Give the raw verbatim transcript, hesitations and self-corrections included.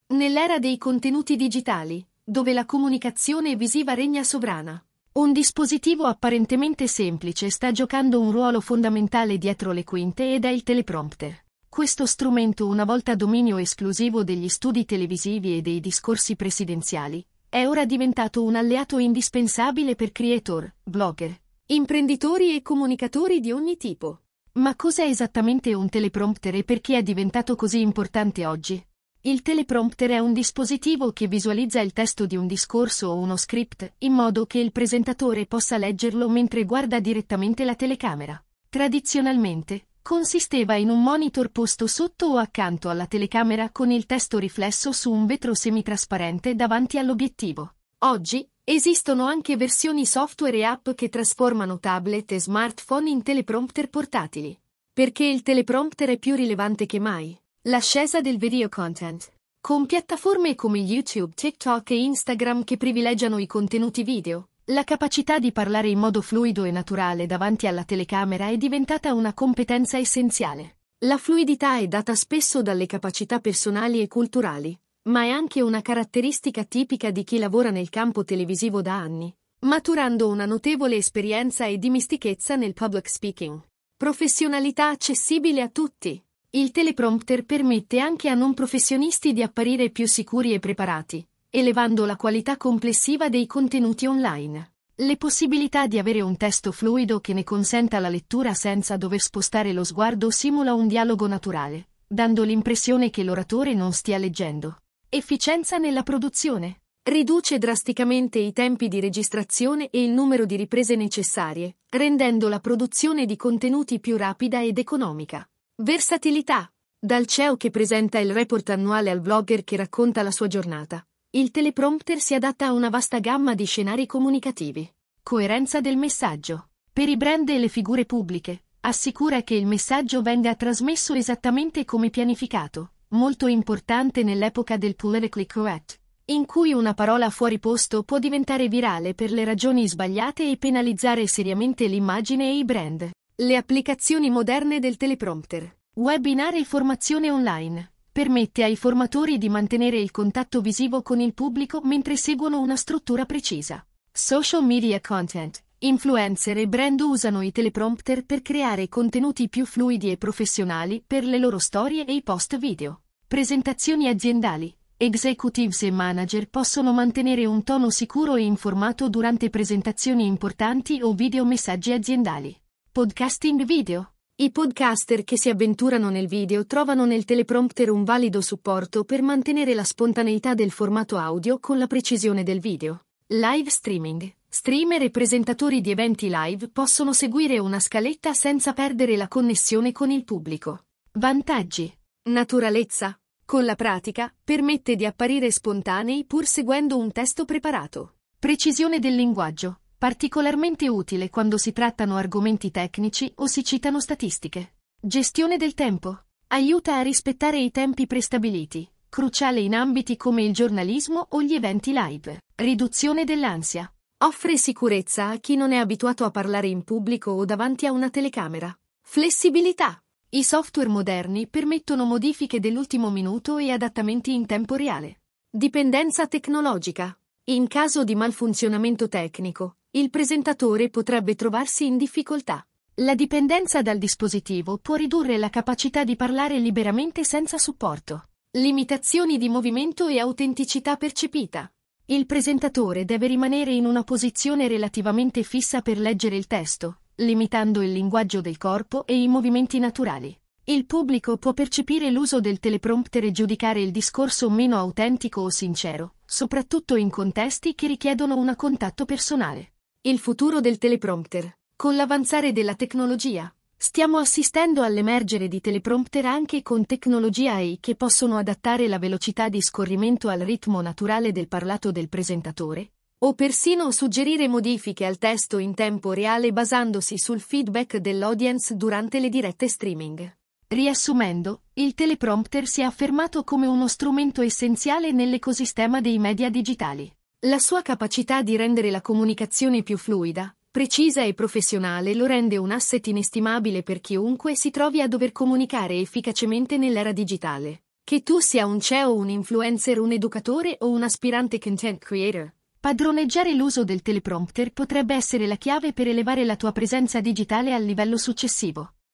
Nell'era dei contenuti digitali, dove la comunicazione visiva regna sovrana, un dispositivo apparentemente semplice sta giocando un ruolo fondamentale dietro le quinte ed è il teleprompter. Questo strumento, una volta dominio esclusivo degli studi televisivi e dei discorsi presidenziali, è ora diventato un alleato indispensabile per creator, blogger, imprenditori e comunicatori di ogni tipo. Ma cos'è esattamente un teleprompter e perché è diventato così importante oggi? Il teleprompter è un dispositivo che visualizza il testo di un discorso o uno script, in modo che il presentatore possa leggerlo mentre guarda direttamente la telecamera. Tradizionalmente, consisteva in un monitor posto sotto o accanto alla telecamera con il testo riflesso su un vetro semitrasparente davanti all'obiettivo. Oggi, esistono anche versioni software e app che trasformano tablet e smartphone in teleprompter portatili. Perché il teleprompter è più rilevante che mai? L'ascesa del video content. Con piattaforme come YouTube, TikTok e Instagram che privilegiano i contenuti video, la capacità di parlare in modo fluido e naturale davanti alla telecamera è diventata una competenza essenziale. La fluidità è data spesso dalle capacità personali e culturali, ma è anche una caratteristica tipica di chi lavora nel campo televisivo da anni, maturando una notevole esperienza e dimestichezza nel public speaking. Professionalità accessibile a tutti. Il teleprompter permette anche a non professionisti di apparire più sicuri e preparati, elevando la qualità complessiva dei contenuti online. Le possibilità di avere un testo fluido che ne consenta la lettura senza dover spostare lo sguardo simula un dialogo naturale, dando l'impressione che l'oratore non stia leggendo. Efficienza nella produzione. Riduce drasticamente i tempi di registrazione e il numero di riprese necessarie, rendendo la produzione di contenuti più rapida ed economica. Versatilità. Dal C E O che presenta il report annuale al blogger che racconta la sua giornata, il teleprompter si adatta a una vasta gamma di scenari comunicativi. Coerenza del messaggio. Per i brand e le figure pubbliche, assicura che il messaggio venga trasmesso esattamente come pianificato, molto importante nell'epoca del politically correct, in cui una parola fuori posto può diventare virale per le ragioni sbagliate e penalizzare seriamente l'immagine e i brand. Le applicazioni moderne del teleprompter. Webinar e formazione online. Permette ai formatori di mantenere il contatto visivo con il pubblico mentre seguono una struttura precisa. Social media content. Influencer e brand usano i teleprompter per creare contenuti più fluidi e professionali per le loro storie e i post video. Presentazioni aziendali. Executives e manager possono mantenere un tono sicuro e informato durante presentazioni importanti o videomessaggi aziendali. Podcasting video. I podcaster che si avventurano nel video trovano nel teleprompter un valido supporto per mantenere la spontaneità del formato audio con la precisione del video. Live streaming. Streamer e presentatori di eventi live possono seguire una scaletta senza perdere la connessione con il pubblico. Vantaggi. Naturalezza. Con la pratica, permette di apparire spontanei pur seguendo un testo preparato. Precisione del linguaggio. Particolarmente utile quando si trattano argomenti tecnici o si citano statistiche. Gestione del tempo. Aiuta a rispettare i tempi prestabiliti, cruciale in ambiti come il giornalismo o gli eventi live. Riduzione dell'ansia. Offre sicurezza a chi non è abituato a parlare in pubblico o davanti a una telecamera. Flessibilità. I software moderni permettono modifiche dell'ultimo minuto e adattamenti in tempo reale. Dipendenza tecnologica. In caso di malfunzionamento tecnico, il presentatore potrebbe trovarsi in difficoltà. La dipendenza dal dispositivo può ridurre la capacità di parlare liberamente senza supporto. Limitazioni di movimento e autenticità percepita. Il presentatore deve rimanere in una posizione relativamente fissa per leggere il testo, limitando il linguaggio del corpo e i movimenti naturali. Il pubblico può percepire l'uso del teleprompter e giudicare il discorso meno autentico o sincero, soprattutto in contesti che richiedono un contatto personale. Il futuro del teleprompter. Con l'avanzare della tecnologia, stiamo assistendo all'emergere di teleprompter anche con tecnologia A I che possono adattare la velocità di scorrimento al ritmo naturale del parlato del presentatore, o persino suggerire modifiche al testo in tempo reale basandosi sul feedback dell'audience durante le dirette streaming. Riassumendo, il teleprompter si è affermato come uno strumento essenziale nell'ecosistema dei media digitali. La sua capacità di rendere la comunicazione più fluida, precisa e professionale lo rende un asset inestimabile per chiunque si trovi a dover comunicare efficacemente nell'era digitale. Che tu sia un C E O, un influencer, un educatore o un aspirante content creator, padroneggiare l'uso del teleprompter potrebbe essere la chiave per elevare la tua presenza digitale al livello successivo.